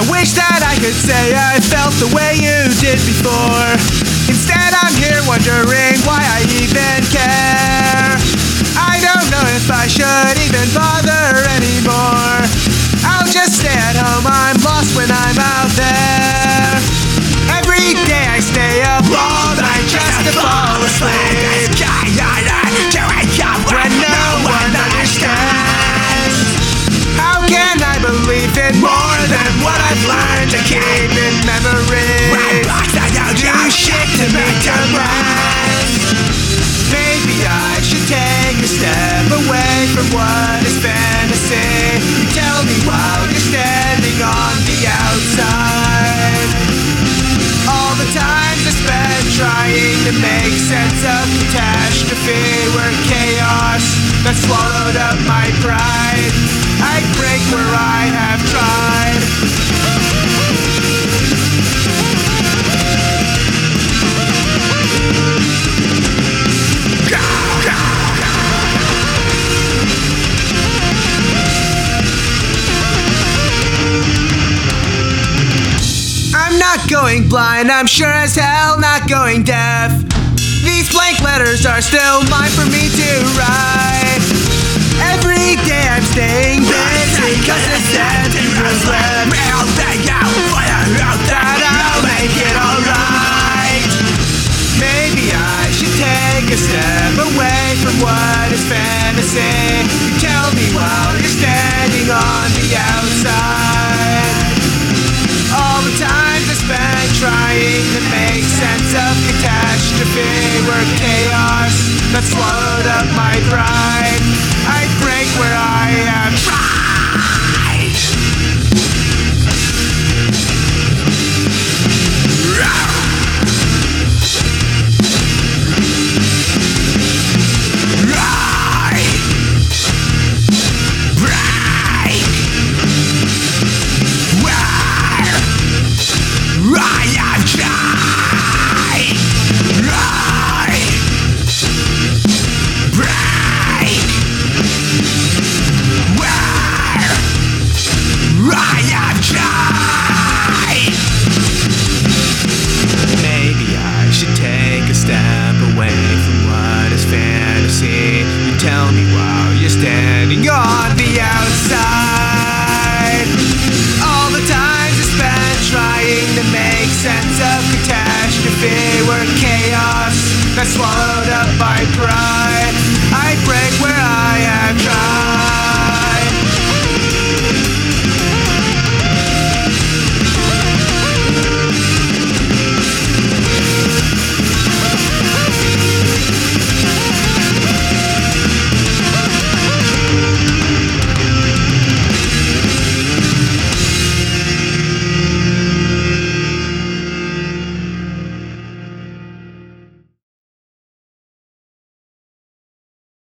I wish that I could say I felt the way you did before. Instead I'm here wondering why I even care. I don't know if I should even bother anymore. I'll just stay at home, I'm lost when I'm out there. Every day I stay up all night just to fall asleep, when no one understands. How can I believe in more than what I've learned to keep in memory? Do shit to make demands. Maybe I should take a step away from what is fantasy. You tell me while you're standing on the outside. All the times I spent trying to make sense of catastrophe were chaos that swallowed up my pride. I'd break where I have tried. I'm not going blind, I'm sure as hell not going deaf. These blank letters are still mine for me to write. Every day I'm staying busy cause the sentence was left. That I'll make it alright. Maybe I should take a step away from what is fantasy.